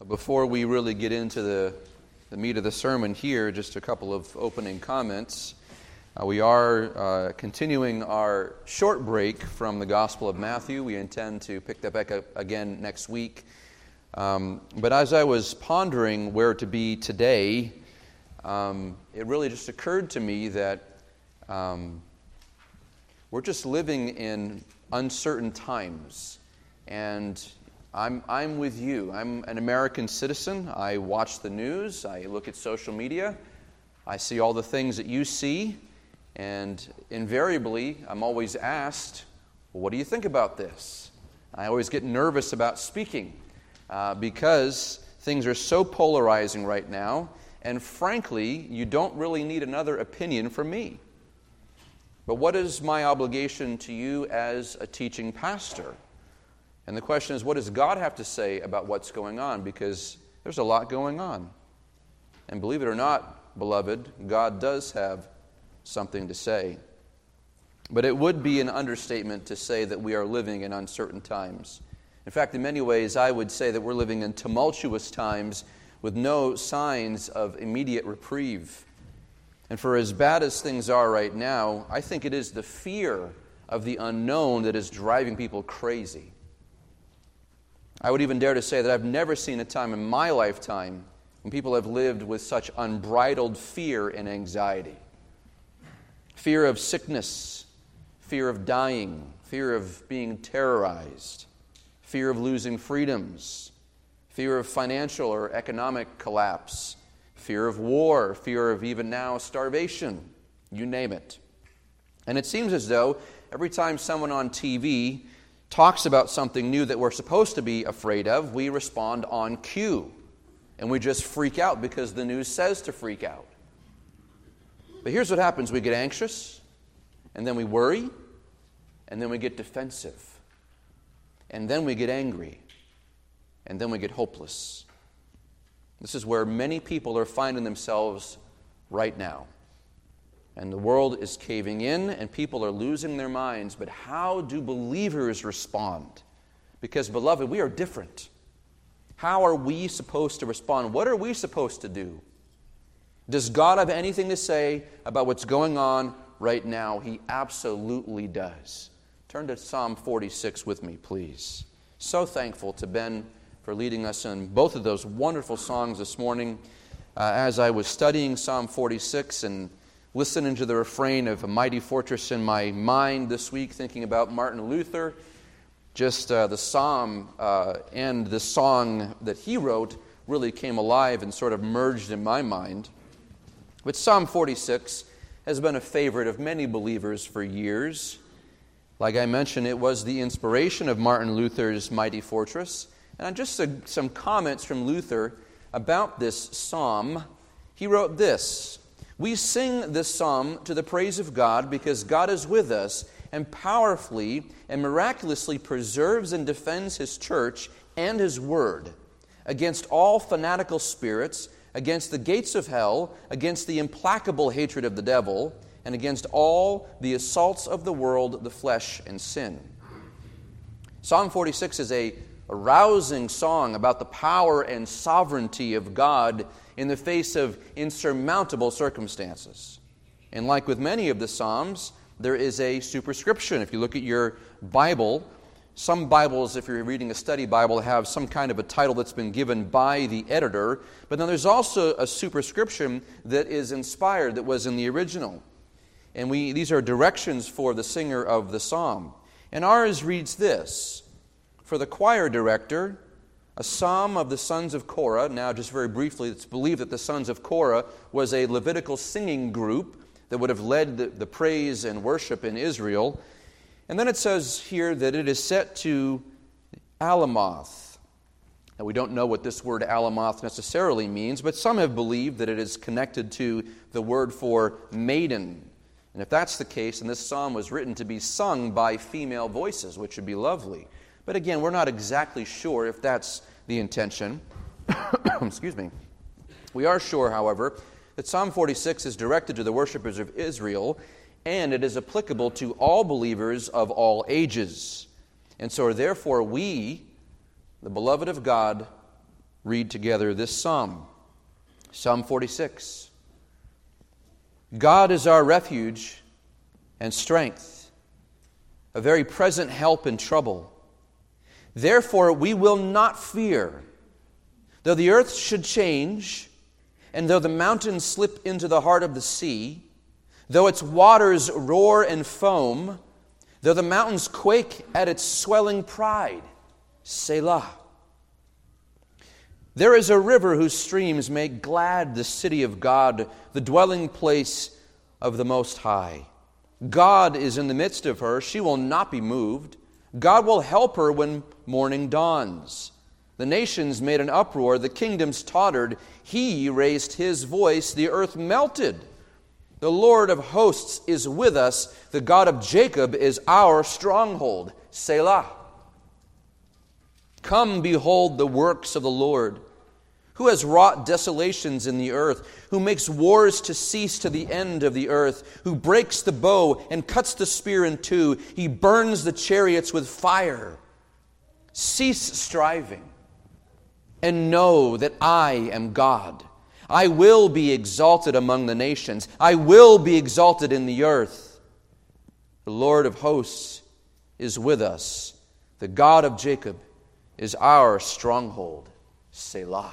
Before we really get into the meat of the sermon here, just a couple of opening comments. We are continuing our short break from the Gospel of Matthew. We intend to pick that back up again next week. But as I was pondering where to be today, it really just occurred to me that we're just living in uncertain times. And I'm with you. I'm an American citizen. I watch the news. I look at social media. I see all the things that you see. And invariably, I'm always asked, well, what do you think about this? I always get nervous about speaking because things are so polarizing right now. And frankly, you don't really need another opinion from me. But what is my obligation to you as a teaching pastor? And the question is, what does God have to say about what's going on? Because there's a lot going on. And believe it or not, beloved, God does have something to say. But it would be an understatement to say that we are living in uncertain times. In fact, in many ways, I would say that we're living in tumultuous times with no signs of immediate reprieve. And for as bad as things are right now, I think it is the fear of the unknown that is driving people crazy. I would even dare to say that I've never seen a time in my lifetime when people have lived with such unbridled fear and anxiety. Fear of sickness, fear of dying, fear of being terrorized, fear of losing freedoms, fear of financial or economic collapse, fear of war, fear of even now starvation, you name it. And it seems as though every time someone on TV talks about something new that we're supposed to be afraid of, we respond on cue. And we just freak out because the news says to freak out. But here's what happens. We get anxious, and then we worry, and then we get defensive. And then we get angry, and then we get hopeless. This is where many people are finding themselves right now. And the world is caving in, and people are losing their minds. But how do believers respond? Because, beloved, we are different. How are we supposed to respond? What are we supposed to do? Does God have anything to say about what's going on right now? He absolutely does. Turn to Psalm 46 with me, please. So thankful to Ben for leading us in both of those wonderful songs this morning. As I was studying Psalm 46 and listening to the refrain of A Mighty Fortress in my mind this week, thinking about Martin Luther, just the psalm and the song that he wrote really came alive and sort of merged in my mind. But Psalm 46 has been a favorite of many believers for years. Like I mentioned, it was the inspiration of Martin Luther's Mighty Fortress. And just some comments from Luther about this psalm. He wrote this: "We sing this psalm to the praise of God because God is with us and powerfully and miraculously preserves and defends His church and His word against all fanatical spirits, against the gates of hell, against the implacable hatred of the devil, and against all the assaults of the world, the flesh, and sin." Psalm 46 is a rousing song about the power and sovereignty of God in the face of insurmountable circumstances. And like with many of the Psalms, there is a superscription. If you look at your Bible, some Bibles, if you're reading a study Bible, have some kind of a title that's been given by the editor, but then there's also a superscription that is inspired, that was in the original. And these are directions for the singer of the psalm. And ours reads this: "For the choir director, a psalm of the sons of Korah." Now, just very briefly, it's believed that the sons of Korah was a Levitical singing group that would have led the praise and worship in Israel. And then it says here that it is set to Alamoth. Now, we don't know what this word Alamoth necessarily means, but some have believed that it is connected to the word for maiden. And if that's the case, then this psalm was written to be sung by female voices, which would be lovely. But again, we're not exactly sure if that's the intention. Excuse me. We are sure, however, that Psalm 46 is directed to the worshipers of Israel, and it is applicable to all believers of all ages. And so therefore we, the beloved of God, read together this psalm, Psalm 46. God is our refuge and strength, a very present help in trouble. Therefore we will not fear, though the earth should change, and though the mountains slip into the heart of the sea, though its waters roar and foam, though the mountains quake at its swelling pride. Selah. There is a river whose streams make glad the city of God, the dwelling place of the Most High. God is in the midst of her. She will not be moved. God will help her when morning dawns. The nations made an uproar. The kingdoms tottered. He raised his voice. The earth melted. The Lord of hosts is with us. The God of Jacob is our stronghold. Selah. Come, behold the works of the Lord, who has wrought desolations in the earth, who makes wars to cease to the end of the earth, who breaks the bow and cuts the spear in two. He burns the chariots with fire. Cease striving and know that I am God. I will be exalted among the nations. I will be exalted in the earth. The Lord of hosts is with us. The God of Jacob is our stronghold. Selah.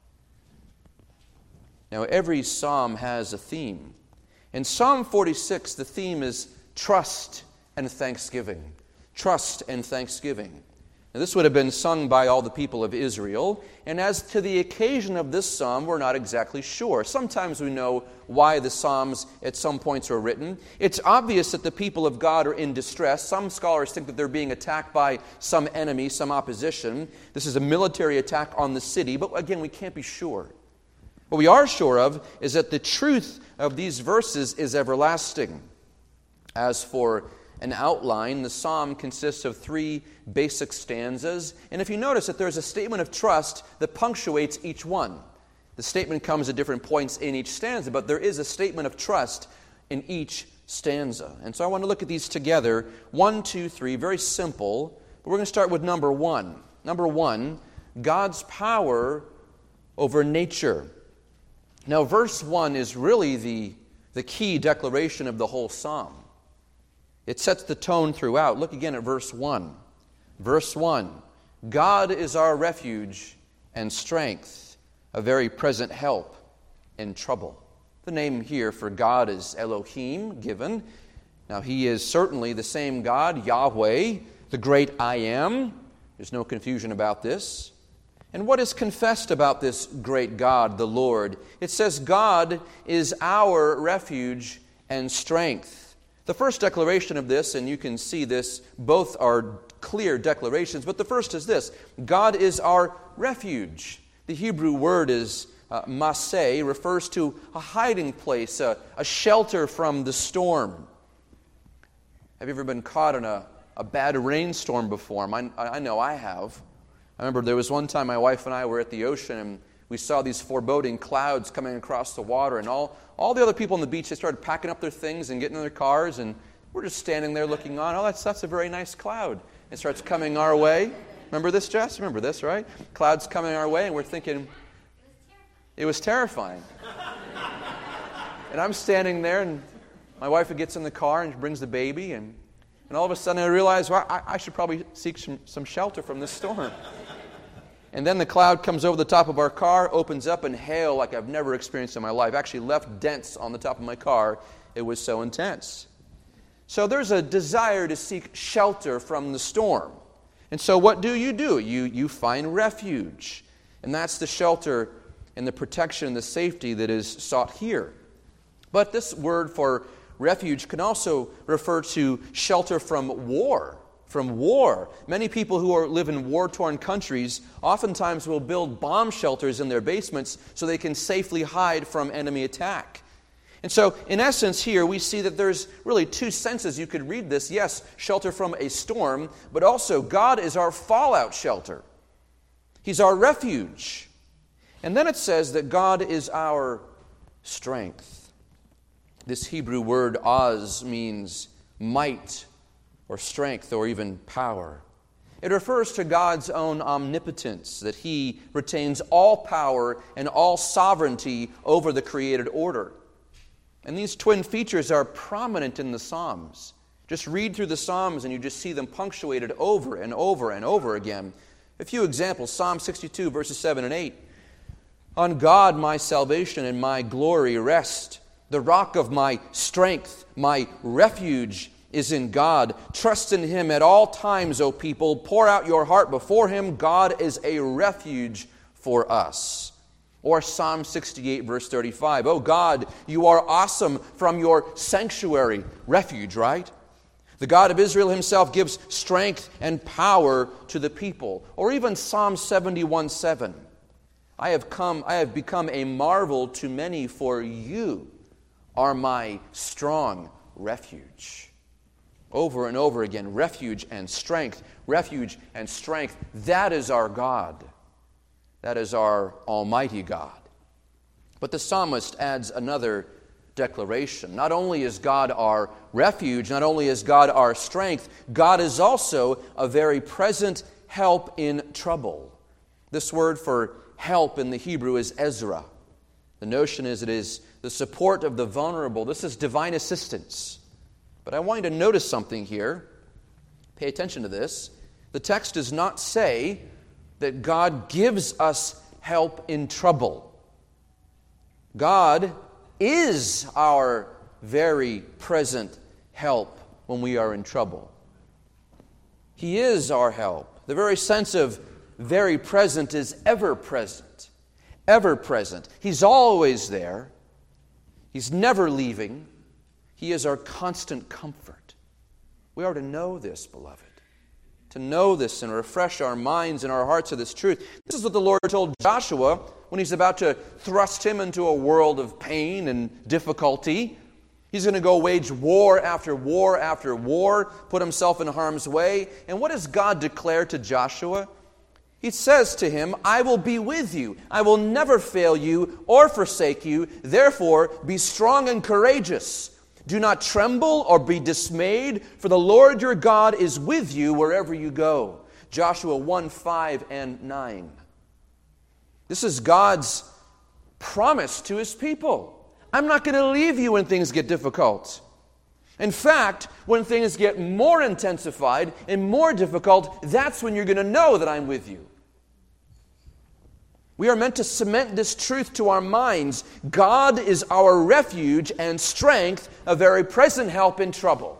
Now, every psalm has a theme. In Psalm 46, the theme is trust and thanksgiving. Trust and thanksgiving. Now, this would have been sung by all the people of Israel, and as to the occasion of this psalm, we're not exactly sure. Sometimes we know why the psalms at some points were written. It's obvious that the people of God are in distress. Some scholars think that they're being attacked by some enemy, some opposition. This is a military attack on the city, but again, we can't be sure. What we are sure of is that the truth of these verses is everlasting. As for an outline, the psalm consists of 3 basic stanzas. And if you notice that there's a statement of trust that punctuates each one. The statement comes at different points in each stanza, but there is a statement of trust in each stanza. And so I want to look at these together. 1, 2, 3, very simple. But we're going to start with number 1. Number 1, God's power over nature. Now, verse 1 is really the key declaration of the whole psalm. It sets the tone throughout. Look again at verse 1. Verse 1, God is our refuge and strength, a very present help in trouble. The name here for God is Elohim, given. Now, He is certainly the same God, Yahweh, the great I Am. There's no confusion about this. And what is confessed about this great God, the Lord? It says God is our refuge and strength. The first declaration of this, and you can see this, both are clear declarations, but the first is this: God is our refuge. The Hebrew word is maseh, refers to a hiding place, a shelter from the storm. Have you ever been caught in a bad rainstorm before? I know I have. I remember there was one time my wife and I were at the ocean, and we saw these foreboding clouds coming across the water, and all the other people on the beach, they started packing up their things and getting in their cars, and we're just standing there looking on. Oh, that's a very nice cloud. It starts coming our way. Remember this, Jess? Remember this, right? Clouds coming our way, and we're thinking, it was terrifying. And I'm standing there, and my wife gets in the car and brings the baby, and all of a sudden I realize, well, I should probably seek some shelter from this storm. And then the cloud comes over the top of our car, opens up, and hail like I've never experienced in my life. Actually left dents on the top of my car. It was so intense. So there's a desire to seek shelter from the storm. And so what do? You find refuge. And that's the shelter and the protection and the safety that is sought here. But this word for refuge can also refer to shelter from war. From war. Many people who live in war-torn countries oftentimes will build bomb shelters in their basements so they can safely hide from enemy attack. And so, in essence here, we see that there's really 2 senses you could read this. Yes, shelter from a storm, but also God is our fallout shelter. He's our refuge. And then it says that God is our strength. This Hebrew word oz means might, or strength, or even power. It refers to God's own omnipotence, that He retains all power and all sovereignty over the created order. And these twin features are prominent in the Psalms. Just read through the Psalms and you just see them punctuated over and over and over again. A few examples, Psalm 62, verses 7 and 8. On God my salvation and my glory rest. The rock of my strength, my refuge is in God. Trust in Him at all times, O people. Pour out your heart before Him. God is a refuge for us. Or Psalm 68, verse 35. Oh God, you are awesome from your sanctuary. Refuge, right? The God of Israel Himself gives strength and power to the people. Or even Psalm 71, 7. I have become a marvel to many, for you are my strong refuge. Over and over again, refuge and strength, refuge and strength. That is our God. That is our Almighty God. But the psalmist adds another declaration. Not only is God our refuge, not only is God our strength, God is also a very present help in trouble. This word for help in the Hebrew is Ezra. The notion is it is the support of the vulnerable. This is divine assistance. But I want you to notice something here. Pay attention to this. The text does not say that God gives us help in trouble. God is our very present help when we are in trouble. He is our help. The very sense of very present is ever present. Ever present. He's always there. He's never leaving. He is our constant comfort. We are to know this, beloved. To know this and refresh our minds and our hearts of this truth. This is what the Lord told Joshua when He's about to thrust him into a world of pain and difficulty. He's going to go wage war after war after war, put himself in harm's way. And what does God declare to Joshua? He says to him, I will be with you. I will never fail you or forsake you. Therefore, be strong and courageous. Do not tremble or be dismayed, for the Lord your God is with you wherever you go. Joshua 1, 5 and 9. This is God's promise to His people. I'm not going to leave you when things get difficult. In fact, when things get more intensified and more difficult, that's when you're going to know that I'm with you. We are meant to cement this truth to our minds. God is our refuge and strength, a very present help in trouble.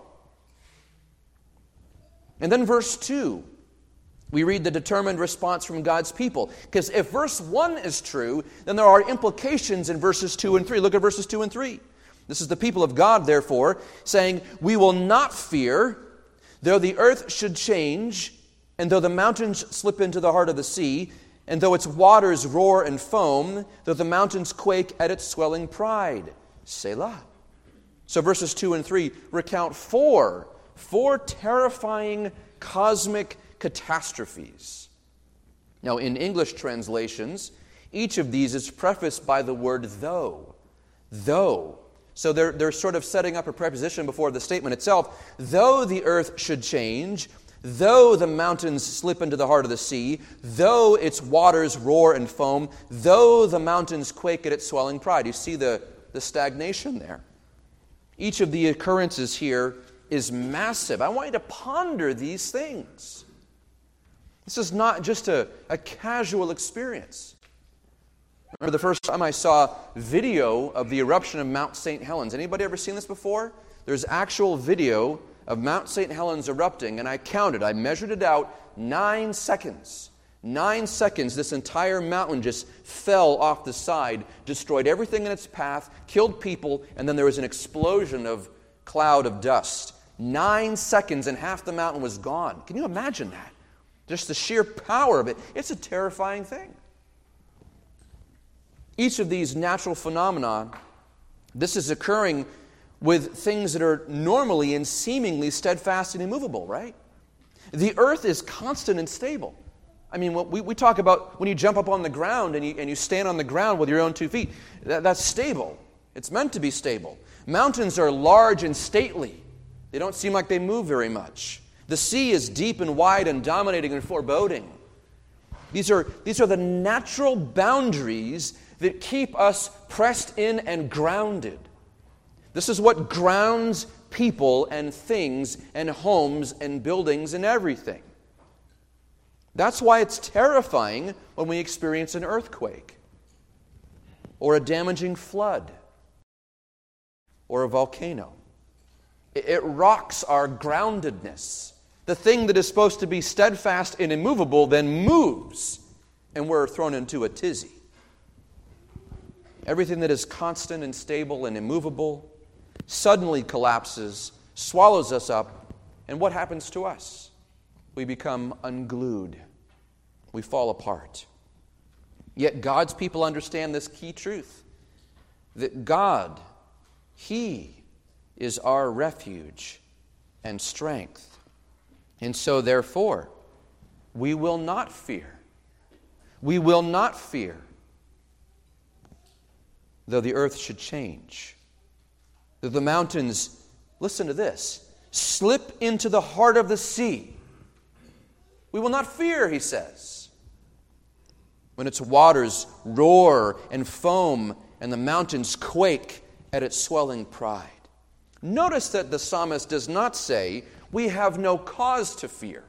And then verse 2, we read the determined response from God's people. Because if verse 1 is true, then there are implications in verses 2 and 3. Look at verses 2 and 3. This is the people of God, therefore, saying, we will not fear, though the earth should change, and though the mountains slip into the heart of the sea, and though its waters roar and foam, though the mountains quake at its swelling pride. Selah. So verses 2 and 3 recount four terrifying cosmic catastrophes. Now, in English translations, each of these is prefaced by the word though. Though. So they're sort of setting up a preposition before the statement itself. Though the earth should change, though the mountains slip into the heart of the sea, though its waters roar and foam, though the mountains quake at its swelling pride. You see the stagnation there. Each of the occurrences here is massive. I want you to ponder these things. This is not just a casual experience. Remember the first time I saw video of the eruption of Mount St. Helens. Anybody ever seen this before? There's actual video of Mount St. Helens erupting, and I counted, I measured it out, 9 seconds. 9 seconds, this entire mountain just fell off the side, destroyed everything in its path, killed people, and then there was an explosion of cloud of dust. 9 seconds and half the mountain was gone. Can you imagine that? Just the sheer power of it. It's a terrifying thing. Each of these natural phenomena, this is occurring with things that are normally and seemingly steadfast and immovable, right? The earth is constant and stable. I mean, we talk about when you jump up on the ground and you stand on the ground with your own 2 feet. That's stable. It's meant to be stable. Mountains are large and stately. They don't seem like they move very much. The sea is deep and wide and dominating and foreboding. These are the natural boundaries that keep us pressed in and grounded. This is what grounds people and things and homes and buildings and everything. That's why it's terrifying when we experience an earthquake or a damaging flood or a volcano. It rocks our groundedness. The thing that is supposed to be steadfast and immovable then moves, and we're thrown into a tizzy. Everything that is constant and stable and immovable suddenly collapses, swallows us up, and what happens to us? We become unglued. We fall apart. Yet God's people understand this key truth, that God, He is our refuge and strength. And so, therefore, we will not fear. We will not fear, though the earth should change, though the mountains, listen to this, slip into the heart of the sea. We will not fear, he says, when its waters roar and foam and the mountains quake at its swelling pride. Notice that the psalmist does not say, we have no cause to fear,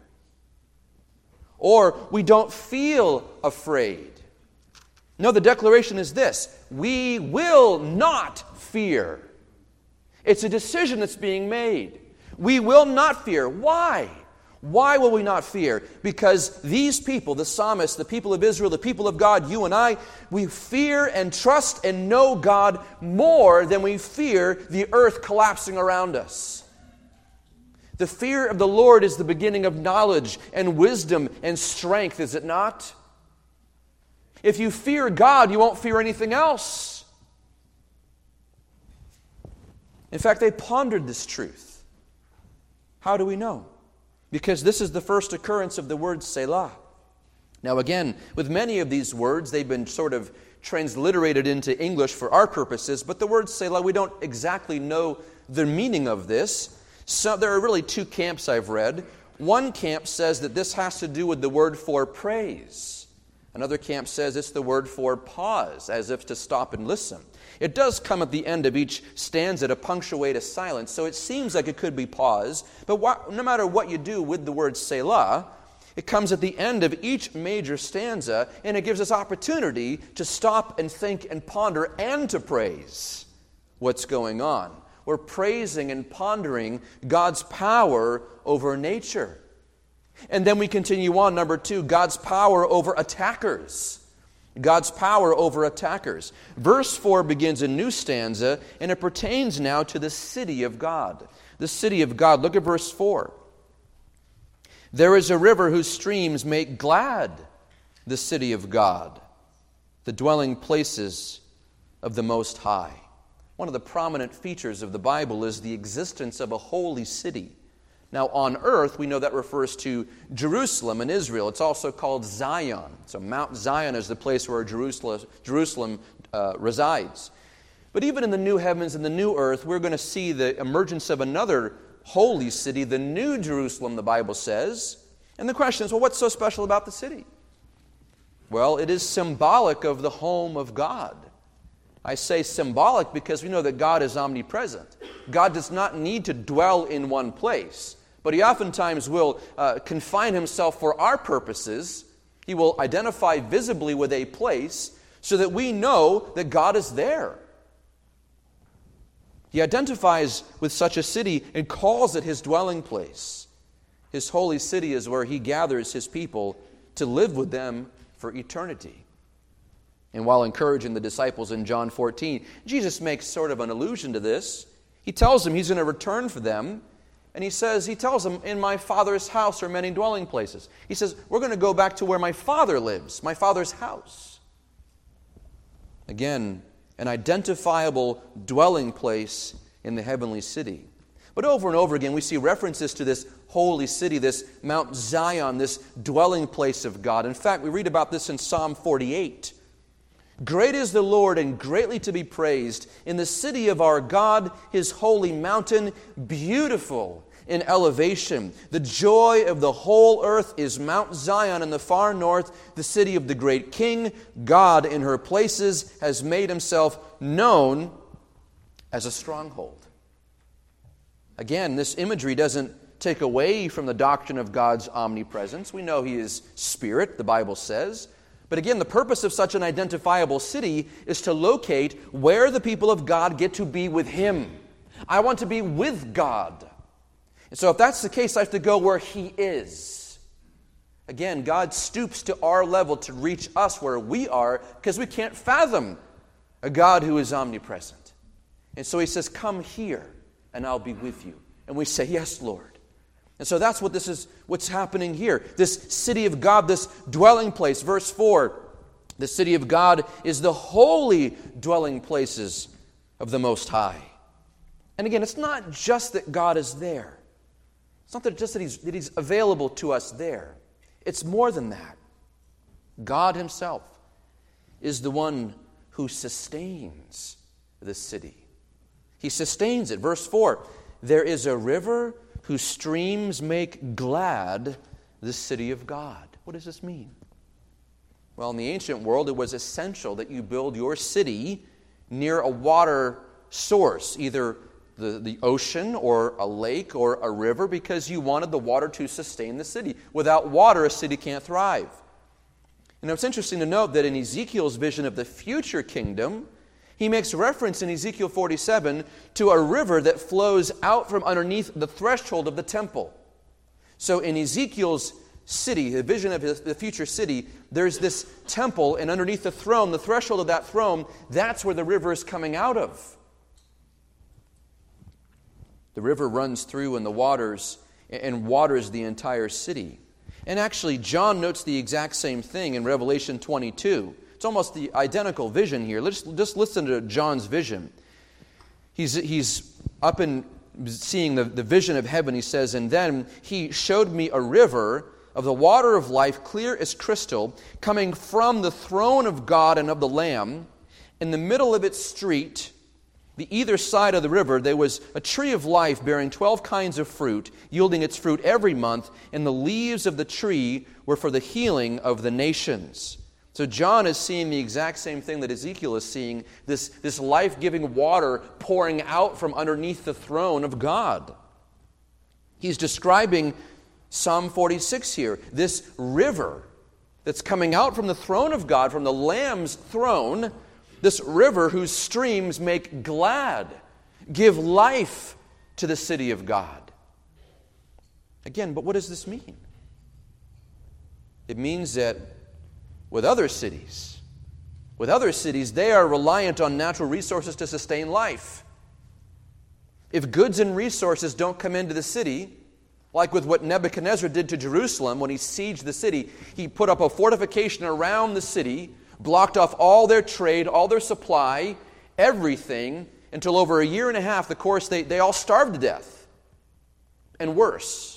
or we don't feel afraid. No, the declaration is this: we will not fear. It's a decision that's being made. We will not fear. Why? Why will we not fear? Because these people, the psalmist, the people of Israel, the people of God, you and I, we fear and trust and know God more than we fear the earth collapsing around us. The fear of the Lord is the beginning of knowledge and wisdom and strength, is it not? If you fear God, you won't fear anything else. In fact, they pondered this truth. How do we know? Because this is the first occurrence of the word Selah. Now again, with many of these words, they've been sort of transliterated into English for our purposes, but the word Selah, we don't exactly know the meaning of this. So there are really two camps I've read. One camp says that this has to do with the word for praise. Another camp says it's the word for pause, as if to stop and listen. It does come at the end of each stanza to punctuate a silence, so it seems like it could be pause. But no matter what you do with the word Selah, it comes at the end of each major stanza, and it gives us opportunity to stop and think and ponder and to praise what's going on. We're praising and pondering God's power over nature. And then we continue on, number 2, God's power over attackers. God's power over attackers. Verse 4 begins a new stanza, and it pertains now to the city of God. The city of God. Look at verse 4. There is a river whose streams make glad the city of God, the dwelling places of the Most High. One of the prominent features of the Bible is the existence of a holy city. Now, on earth, we know that refers to Jerusalem in Israel. It's also called Zion. So Mount Zion is the place where Jerusalem resides. But even in the new heavens and the new earth, we're going to see the emergence of another holy city, the New Jerusalem, the Bible says. And the question is, well, what's so special about the city? Well, it is symbolic of the home of God. I say symbolic because we know that God is omnipresent. God does not need to dwell in one place, but He oftentimes will confine Himself for our purposes. He will identify visibly with a place so that we know that God is there. He identifies with such a city and calls it His dwelling place. His holy city is where He gathers His people to live with them for eternity. And while encouraging the disciples in John 14, Jesus makes sort of an allusion to this. He tells them He's going to return for them. And He tells them, in my Father's house are many dwelling places. He says, we're going to go back to where my Father lives, my Father's house. Again, an identifiable dwelling place in the heavenly city. But over and over again, we see references to this holy city, this Mount Zion, this dwelling place of God. In fact, we read about this in Psalm 48. Great is the Lord and greatly to be praised in the city of our God, His holy mountain, beautiful in elevation. The joy of the whole earth is Mount Zion in the far north, the city of the great King. God in her places has made himself known as a stronghold. Again, this imagery doesn't take away from the doctrine of God's omnipresence. We know he is spirit, the Bible says. But again, the purpose of such an identifiable city is to locate where the people of God get to be with him. I want to be with God. And so if that's the case, I have to go where he is. Again, God stoops to our level to reach us where we are because we can't fathom a God who is omnipresent. And so he says, come here and I'll be with you. And we say, yes, Lord. And so that's what's happening here. This city of God, this dwelling place. Verse 4, the city of God is the holy dwelling places of the Most High. And again, it's not just that God is there. It's not just that he's available to us there. It's more than that. God himself is the one who sustains the city. He sustains it. Verse 4, there is a river whose streams make glad the city of God. What does this mean? Well, in the ancient world, it was essential that you build your city near a water source, either the ocean or a lake or a river, because you wanted the water to sustain the city. Without water, a city can't thrive. And it's interesting to note that in Ezekiel's vision of the future kingdom, he makes reference in Ezekiel 47 to a river that flows out from underneath the threshold of the temple. So in Ezekiel's city, the vision of the future city, there's this temple, and underneath the throne, the threshold of that throne, that's where the river is coming out of. The river runs through and waters the entire city. And actually, John notes the exact same thing in Revelation 22. It's almost the identical vision here. Let's just listen to John's vision. He's up and seeing the vision of heaven. He says, and then he showed me a river of the water of life, clear as crystal, coming from the throne of God and of the Lamb. In the middle of its street, the either side of the river, there was a tree of life bearing 12 kinds of fruit, yielding its fruit every month, and the leaves of the tree were for the healing of the nations. So John is seeing the exact same thing that Ezekiel is seeing, this life-giving water pouring out from underneath the throne of God. He's describing Psalm 46 here, this river that's coming out from the throne of God, from the Lamb's throne, this river whose streams make glad, give life to the city of God. Again, but what does this mean? It means that with other cities, they are reliant on natural resources to sustain life. If goods and resources don't come into the city, like with what Nebuchadnezzar did to Jerusalem when he sieged the city, he put up a fortification around the city, blocked off all their trade, all their supply, everything, until over a year and a half, of course, they all starved to death. And worse.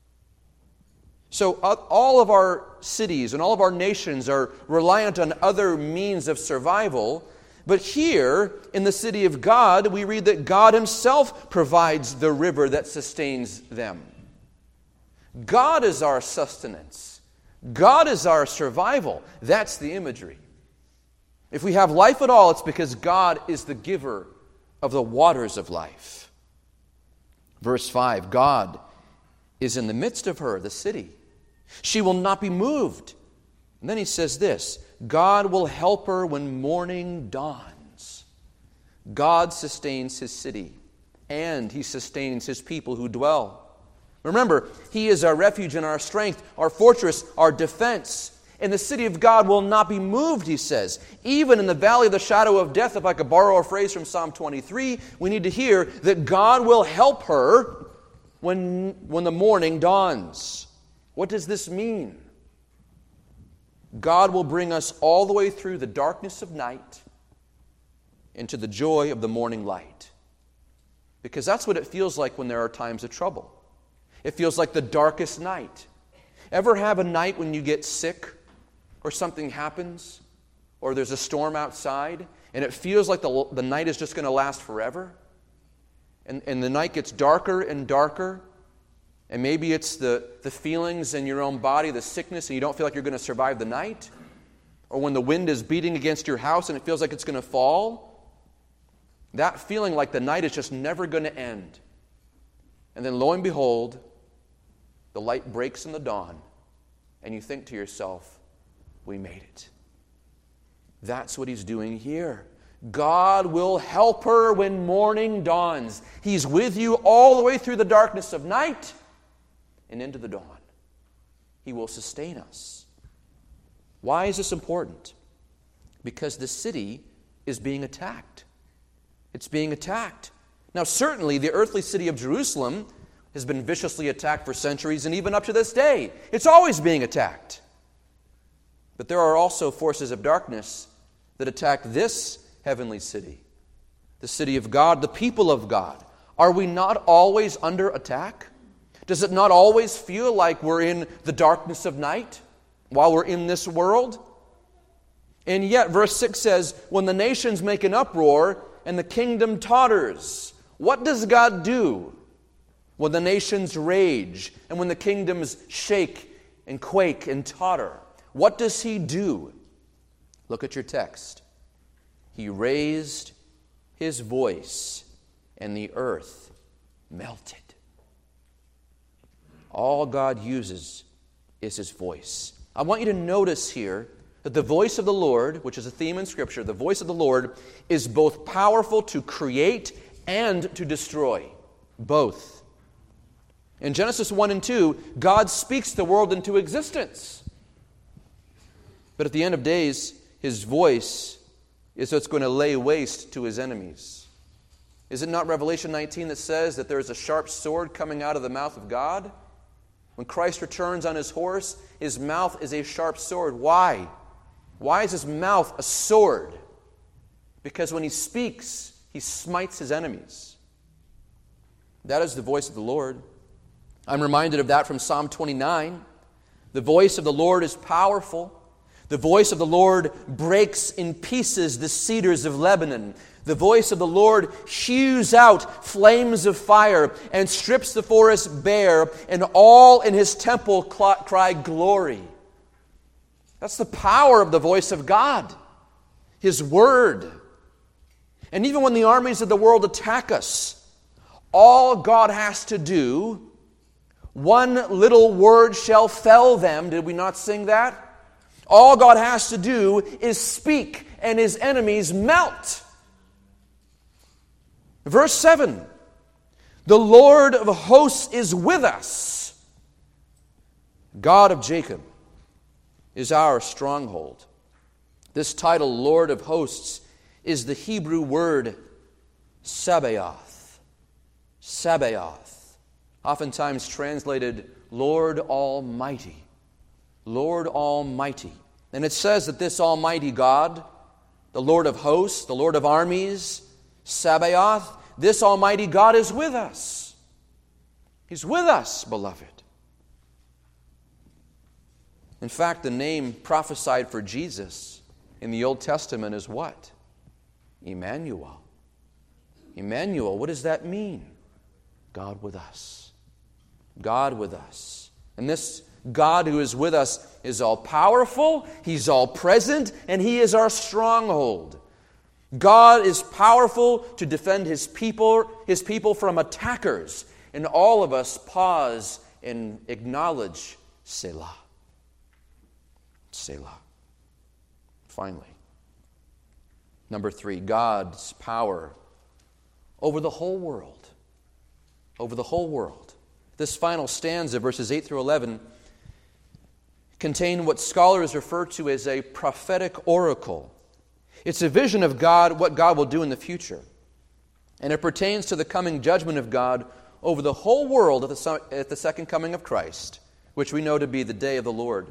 So all of our cities and all of our nations are reliant on other means of survival. But here, in the city of God, we read that God himself provides the river that sustains them. God is our sustenance. God is our survival. That's the imagery. If we have life at all, it's because God is the giver of the waters of life. Verse 5, God is in the midst of her, the city. She will not be moved. And then he says this, God will help her when morning dawns. God sustains his city, and he sustains his people who dwell. Remember, he is our refuge and our strength, our fortress, our defense. And the city of God will not be moved, he says. Even in the valley of the shadow of death, if I could borrow a phrase from Psalm 23, we need to hear that God will help her when the morning dawns. What does this mean? God will bring us all the way through the darkness of night into the joy of the morning light. Because that's what it feels like when there are times of trouble. It feels like the darkest night. Ever have a night when you get sick or something happens or there's a storm outside and it feels like the night is just going to last forever? And the night gets darker and darker And maybe it's the feelings in your own body, the sickness, and you don't feel like you're going to survive the night. Or when the wind is beating against your house and it feels like it's going to fall. That feeling like the night is just never going to end. And then lo and behold, the light breaks in the dawn, and you think to yourself, we made it. That's what he's doing here. God will help her when morning dawns. He's with you all the way through the darkness of night and into the dawn. He will sustain us. Why is this important? Because the city is being attacked. It's being attacked. Now, certainly, the earthly city of Jerusalem has been viciously attacked for centuries, and even up to this day, it's always being attacked. But there are also forces of darkness that attack this heavenly city, the city of God, the people of God. Are we not always under attack? Does it not always feel like we're in the darkness of night while we're in this world? And yet, verse 6 says, when the nations make an uproar and the kingdom totters, what does God do? When the nations rage and when the kingdoms shake and quake and totter, what does he do? Look at your text. He raised his voice and the earth melted. All God uses is his voice. I want you to notice here that the voice of the Lord, which is a theme in Scripture, the voice of the Lord is both powerful to create and to destroy. Both. In Genesis 1 and 2, God speaks the world into existence. But at the end of days, his voice is what's going to lay waste to his enemies. Is it not Revelation 19 that says that there is a sharp sword coming out of the mouth of God? When Christ returns on his horse, his mouth is a sharp sword. Why? Why is his mouth a sword? Because when he speaks, he smites his enemies. That is the voice of the Lord. I'm reminded of that from Psalm 29. The voice of the Lord is powerful. The voice of the Lord breaks in pieces the cedars of Lebanon. The voice of the Lord hews out flames of fire and strips the forest bare, and all in his temple cry glory. That's the power of the voice of God, his word. And even when the armies of the world attack us, all God has to do, one little word shall fell them. Did we not sing that? All God has to do is speak, and his enemies melt. Verse 7, the Lord of hosts is with us. God of Jacob is our stronghold. This title, Lord of hosts, is the Hebrew word Sabaoth. Sabaoth. Oftentimes translated Lord Almighty. Lord Almighty. And it says that this Almighty God, the Lord of hosts, the Lord of armies, Sabaoth, this Almighty God is with us. He's with us, beloved. In fact, the name prophesied for Jesus in the Old Testament is what? Emmanuel. Emmanuel, what does that mean? God with us. God with us. And this God who is with us is all-powerful, he's all-present, and he is our stronghold. God is powerful to defend his people from attackers. And all of us pause and acknowledge Selah. Selah. Finally, number 3, God's power over the whole world. Over the whole world. This final stanza, verses 8 through 11, contain what scholars refer to as a prophetic oracle. It's a vision of God, what God will do in the future. And it pertains to the coming judgment of God over the whole world at the second coming of Christ, which we know to be the day of the Lord.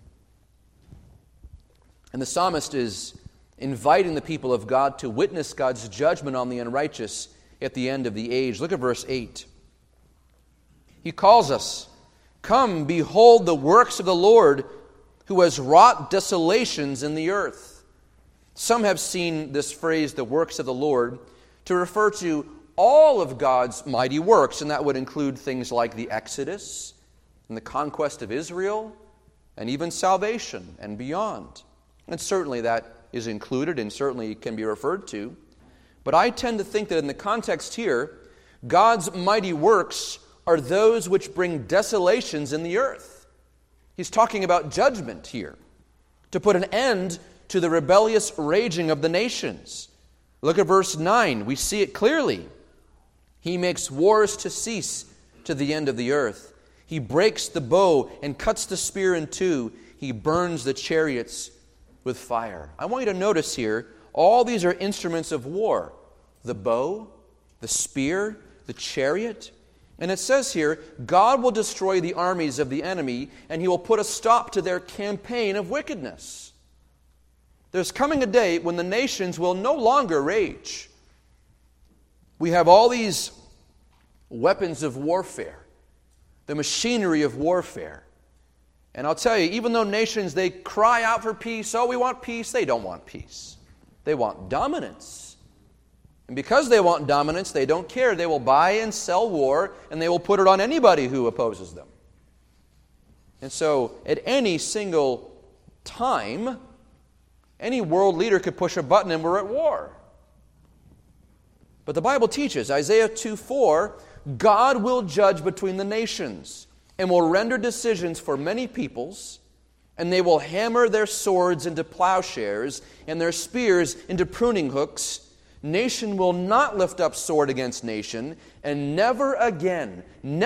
And the psalmist is inviting the people of God to witness God's judgment on the unrighteous at the end of the age. Look at verse 8. He calls us, "Come, behold the works of the Lord, who has wrought desolations in the earth." Some have seen this phrase, the works of the Lord, to refer to all of God's mighty works, and that would include things like the Exodus and the conquest of Israel and even salvation and beyond. And certainly that is included and certainly can be referred to. But I tend to think that in the context here, God's mighty works are those which bring desolations in the earth. He's talking about judgment here, to put an end to the rebellious raging of the nations. Look at verse 9. We see it clearly. He makes wars to cease to the end of the earth. He breaks the bow and cuts the spear in two. He burns the chariots with fire. I want you to notice here, all these are instruments of war. The bow, the spear, the chariot. And it says here, God will destroy the armies of the enemy, and He will put a stop to their campaign of wickedness. There's coming a day when the nations will no longer rage. We have all these weapons of warfare, the machinery of warfare. And I'll tell you, even though nations, they cry out for peace, oh, we want peace, they don't want peace. They want dominance. And because they want dominance, they don't care. They will buy and sell war, and they will put it on anybody who opposes them. And so, at any single time, any world leader could push a button and we're at war. But the Bible teaches, Isaiah 2:4, God will judge between the nations and will render decisions for many peoples, and they will hammer their swords into plowshares and their spears into pruning hooks. Nation will not lift up sword against nation, and never again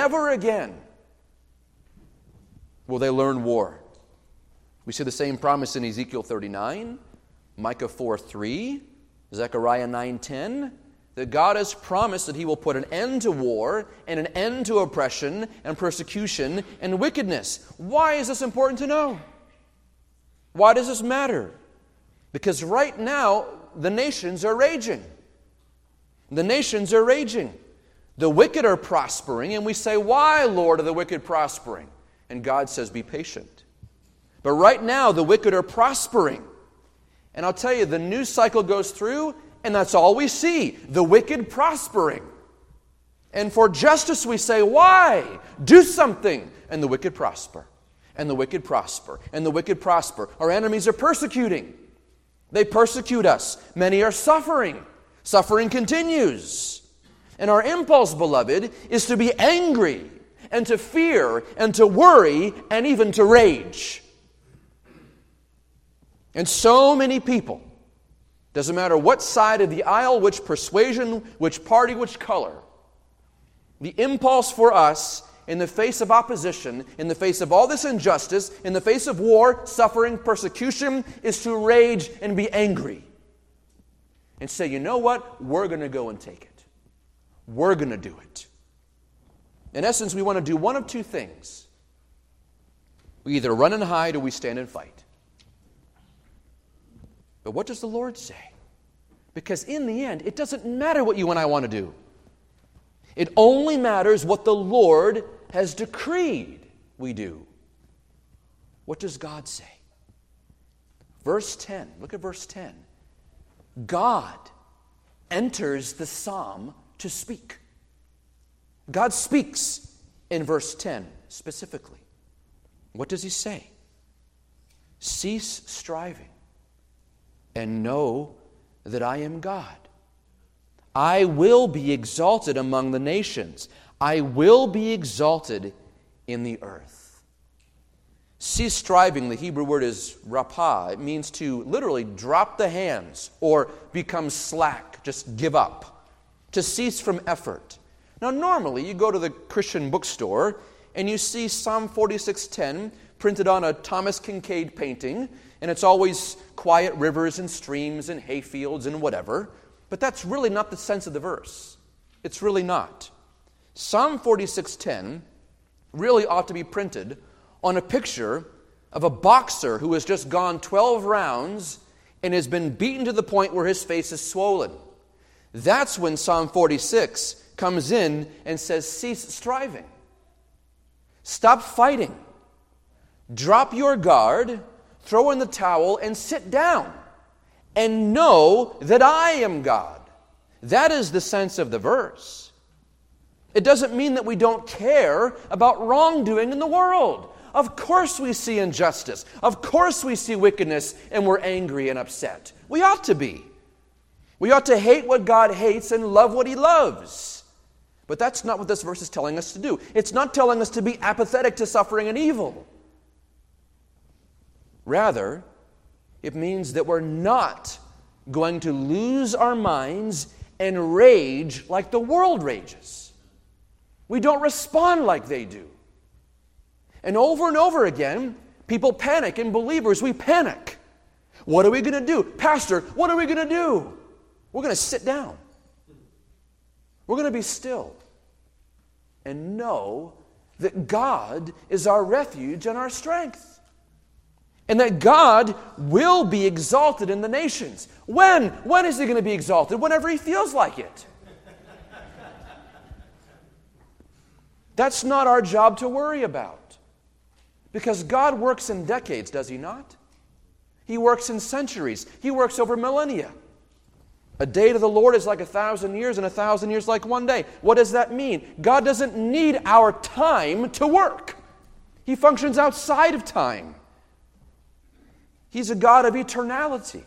will they learn war. We see the same promise in Ezekiel 39, Micah 4:3, Zechariah 9:10, that God has promised that He will put an end to war and an end to oppression and persecution and wickedness. Why is this important to know? Why does this matter? Because right now, the nations are raging. The nations are raging. The wicked are prospering, and we say, why, Lord, are the wicked prospering? And God says, be patient. But right now, the wicked are prospering. And I'll tell you, the news cycle goes through, and that's all we see, the wicked prospering. And for justice we say, why? Do something. And the wicked prosper. And the wicked prosper. And the wicked prosper. Our enemies are persecuting. They persecute us. Many are suffering. Suffering continues. And our impulse, beloved, is to be angry and to fear and to worry and even to rage. And so many people, doesn't matter what side of the aisle, which persuasion, which party, which color, the impulse for us in the face of opposition, in the face of all this injustice, in the face of war, suffering, persecution, is to rage and be angry. And say, you know what? We're going to go and take it. We're going to do it. In essence, we want to do one of two things. We either run and hide or we stand and fight. But what does the Lord say? Because in the end, it doesn't matter what you and I want to do. It only matters what the Lord has decreed we do. What does God say? Verse 10. Look at verse 10. God enters the psalm to speak. God speaks in verse 10 specifically. What does He say? Cease striving and know that I am God. I will be exalted among the nations. I will be exalted in the earth. Cease striving, the Hebrew word is rapah. It means to literally drop the hands or become slack, just give up, to cease from effort. Now normally you go to the Christian bookstore and you see Psalm 46:10 printed on a Thomas Kincaid painting, and it's always quiet rivers and streams and hayfields and whatever. But that's really not the sense of the verse. It's really not. Psalm 46:10 really ought to be printed on a picture of a boxer who has just gone 12 rounds and has been beaten to the point where his face is swollen. That's when Psalm 46 comes in and says, cease striving. Stop fighting. Drop your guard, throw in the towel, and sit down. And know that I am God. That is the sense of the verse. It doesn't mean that we don't care about wrongdoing in the world. Of course we see injustice. Of course we see wickedness and we're angry and upset. We ought to be. We ought to hate what God hates and love what He loves. But that's not what this verse is telling us to do. It's not telling us to be apathetic to suffering and evil. Rather, it means that we're not going to lose our minds and rage like the world rages. We don't respond like they do. And over again, people panic, and believers, we panic. What are we going to do? Pastor, what are we going to do? We're going to sit down. We're going to be still and know that God is our refuge and our strength. And that God will be exalted in the nations. When? When is He going to be exalted? Whenever He feels like it. That's not our job to worry about. Because God works in decades, does He not? He works in centuries. He works over millennia. A day to the Lord is like 1,000 years, and 1,000 years like one day. What does that mean? God doesn't need our time to work. He functions outside of time. He's a God of eternality.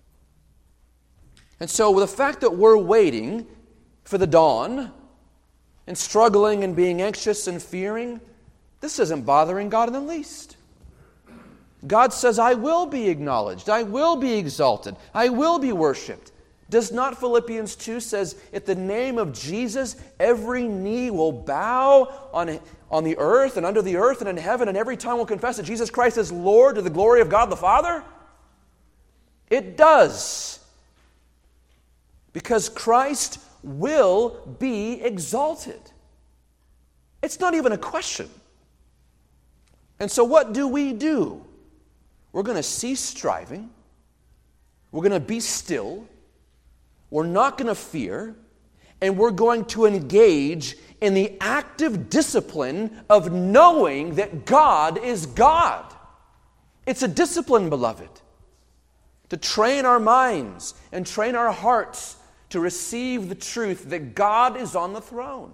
And so the fact that we're waiting for the dawn and struggling and being anxious and fearing, this isn't bothering God in the least. God says, I will be acknowledged. I will be exalted. I will be worshipped. Does not Philippians 2 says, at the name of Jesus, every knee will bow on the earth and under the earth and in heaven, and every tongue will confess that Jesus Christ is Lord to the glory of God the Father? It does. Because Christ will be exalted. It's not even a question. And so what do? We're going to cease striving. We're going to be still. We're not going to fear. And we're going to engage in the active discipline of knowing that God is God. It's a discipline, beloved, to train our minds and train our hearts to receive the truth that God is on the throne.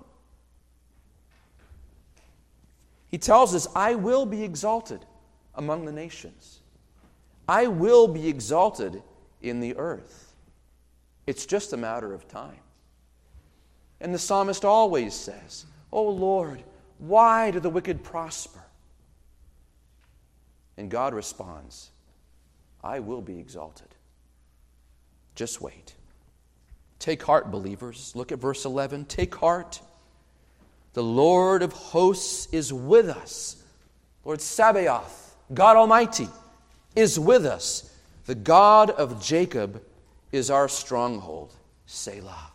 He tells us, I will be exalted among the nations. I will be exalted in the earth. It's just a matter of time. And the psalmist always says, "Oh Lord, why do the wicked prosper?" And God responds, I will be exalted. Just wait. Take heart, believers. Look at verse 11. Take heart. The Lord of hosts is with us. Lord Sabaoth, God Almighty, is with us. The God of Jacob is our stronghold. Selah.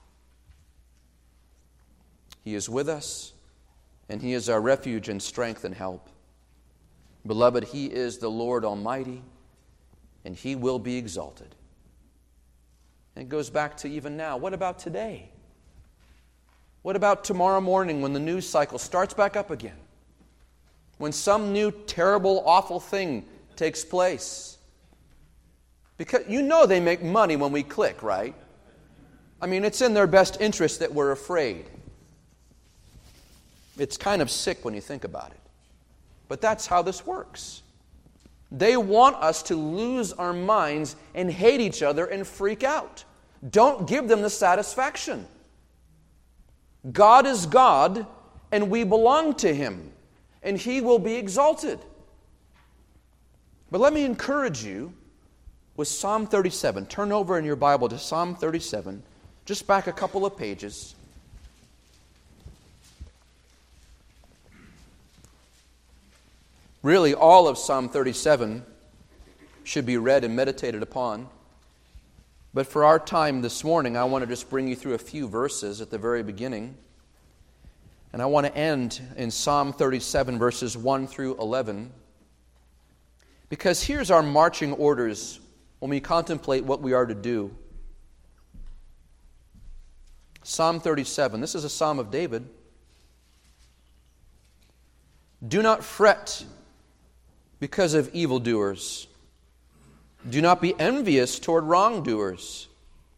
He is with us, and He is our refuge and strength and help. Beloved, He is the Lord Almighty, and He will be exalted. And it goes back to even now. What about today? What about tomorrow morning when the news cycle starts back up again? When some new terrible, awful thing takes place? Because you know they make money when we click, right? I mean, it's in their best interest that we're afraid. It's kind of sick when you think about it. But that's how this works. They want us to lose our minds and hate each other and freak out. Don't give them the satisfaction. God is God, and we belong to Him, and He will be exalted. But let me encourage you with Psalm 37. Turn over in your Bible to Psalm 37, just back a couple of pages. Really, all of Psalm 37 should be read and meditated upon. But for our time this morning, I want to just bring you through a few verses at the very beginning. And I want to end in Psalm 37, verses 1 through 11. Because here's our marching orders when we contemplate what we are to do. Psalm 37, this is a psalm of David. Do not fret because of evildoers. Do not be envious toward wrongdoers.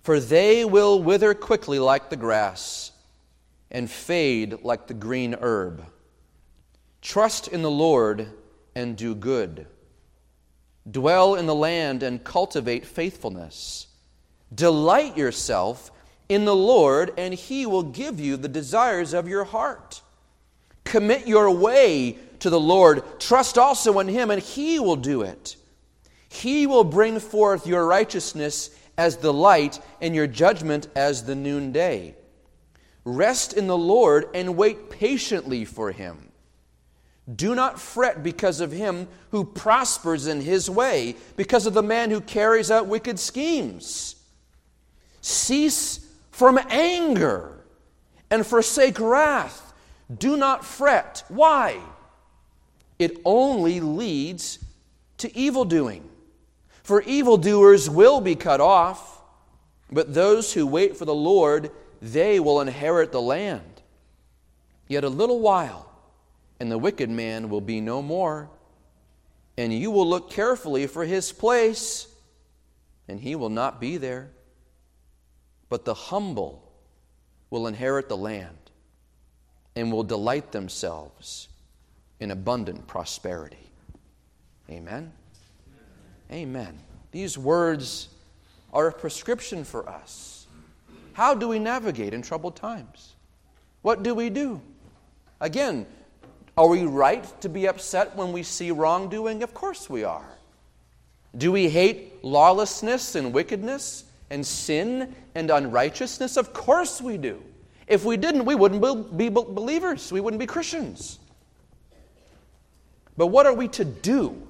for they will wither quickly like the grass and fade like the green herb. Trust in the Lord and do good. Dwell in the land and cultivate faithfulness. Delight yourself in the Lord, and He will give you the desires of your heart. Commit your way to the Lord. Trust also in Him, and He will do it. He will bring forth your righteousness as the light and your judgment as the noonday. Rest in the Lord and wait patiently for Him. Do not fret because of him who prospers in his way, because of the man who carries out wicked schemes. Cease from anger and forsake wrath. Do not fret. Why? It only leads to evil doing. For evildoers will be cut off, but those who wait for the Lord, they will inherit the land. Yet a little while, and the wicked man will be no more, and you will look carefully for his place, and he will not be there. But the humble will inherit the land, and will delight themselves in abundant prosperity. Amen? Amen. These words are a prescription for us. How do we navigate in troubled times? What do we do? Again, are we right to be upset when we see wrongdoing? Of course we are. Do we hate lawlessness and wickedness and sin and unrighteousness? Of course we do. If we didn't, we wouldn't be believers. We wouldn't be Christians. But what are we to do?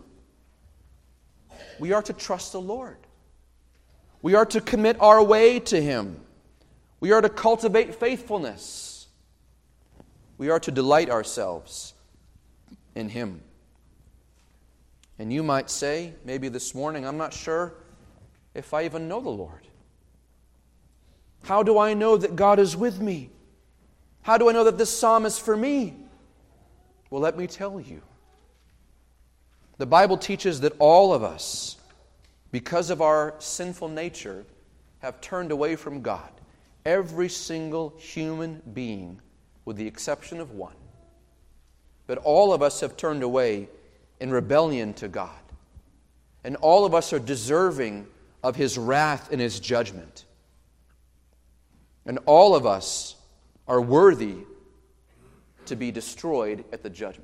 We are to trust the Lord. We are to commit our way to Him. We are to cultivate faithfulness. We are to delight ourselves in Him. And you might say, maybe this morning, I'm not sure if I even know the Lord. How do I know that God is with me? How do I know that this psalm is for me? Well, let me tell you. The Bible teaches that all of us, because of our sinful nature, have turned away from God. Every single human being, with the exception of one. But all of us have turned away in rebellion to God. And all of us are deserving of His wrath and His judgment. And all of us are worthy to be destroyed at the judgment.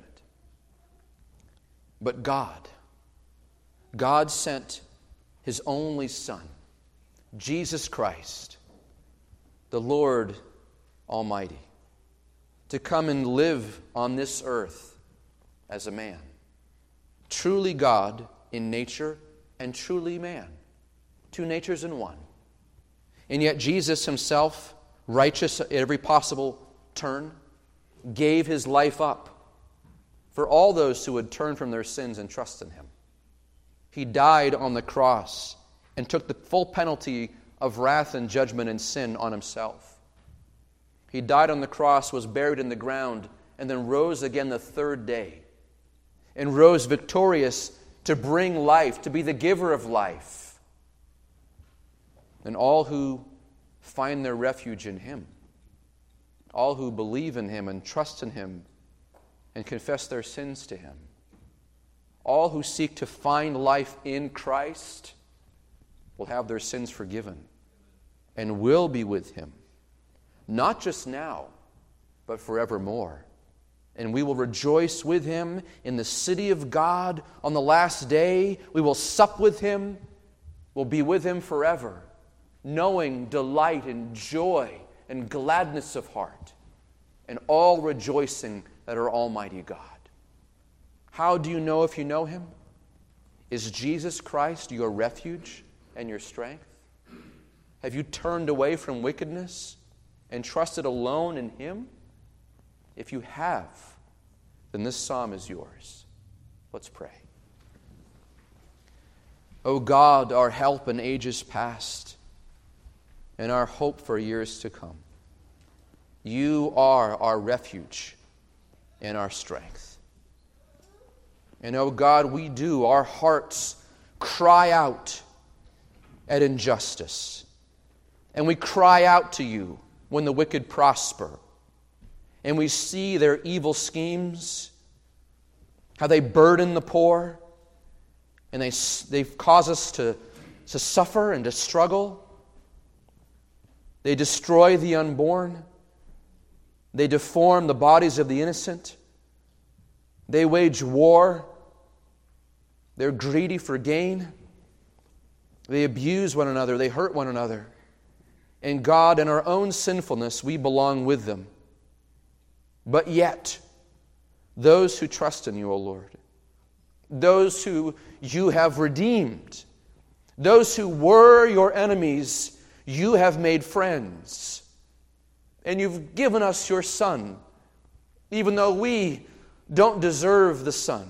But God sent His only Son, Jesus Christ, the Lord Almighty, to come and live on this earth as a man. Truly God in nature and truly man. Two natures in one. And yet Jesus Himself, righteous at every possible turn, gave His life up for all those who would turn from their sins and trust in Him. He died on the cross and took the full penalty of wrath and judgment and sin on Himself. He died on the cross, was buried in the ground, and then rose again the third day. And rose victorious to bring life, to be the giver of life. And all who find their refuge in Him, all who believe in Him and trust in Him and confess their sins to Him, all who seek to find life in Christ will have their sins forgiven and will be with Him, not just now, but forevermore. And we will rejoice with Him in the city of God on the last day. We will sup with Him. We'll be with Him forever, knowing delight and joy and gladness of heart, and all rejoicing that our Almighty God. How do you know if you know Him? Is Jesus Christ your refuge and your strength? Have you turned away from wickedness and trusted alone in Him? If you have, then this psalm is yours. Let's pray. O God, our help in ages past, and our hope for years to come, You are our refuge and our strength. And O God, our hearts cry out at injustice, And we cry out to you when the wicked prosper. And we see their evil schemes, how they burden the poor, and they cause us to suffer and to struggle. They destroy the unborn. They deform the bodies of the innocent. They wage war. They're greedy for gain. They abuse one another. They hurt one another. And God, in our own sinfulness, we belong with them. But yet, those who trust in you, O Lord, those who you have redeemed, those who were your enemies, you have made friends. And you've given us your Son, even though we don't deserve the Son.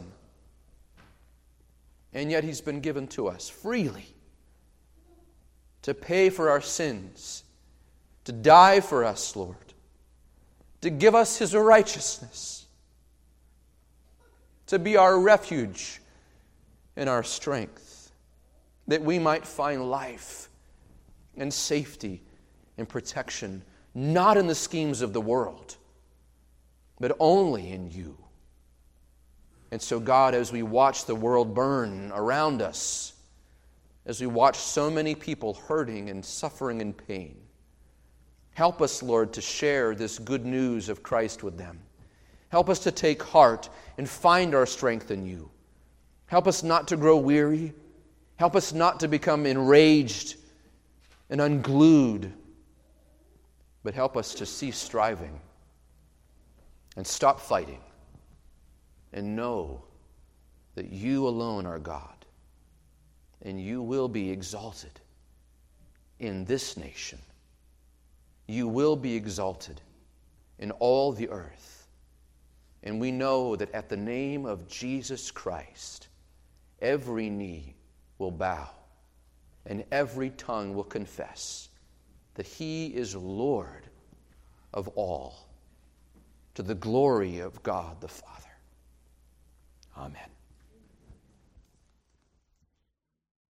And yet He's been given to us freely to pay for our sins, to die for us, Lord, to give us His righteousness, to be our refuge and our strength, that we might find life and safety and protection, not in the schemes of the world, but only in you. And so, God, as we watch the world burn around us, as we watch so many people hurting and suffering in pain, help us, Lord, to share this good news of Christ with them. Help us to take heart and find our strength in you. Help us not to grow weary. Help us not to become enraged and unglued, but help us to cease striving and stop fighting and know that you alone are God, and you will be exalted in this nation. You will be exalted in all the earth. And we know that at the name of Jesus Christ, every knee will bow and every tongue will confess that He is Lord of all, to the glory of God the Father. Amen.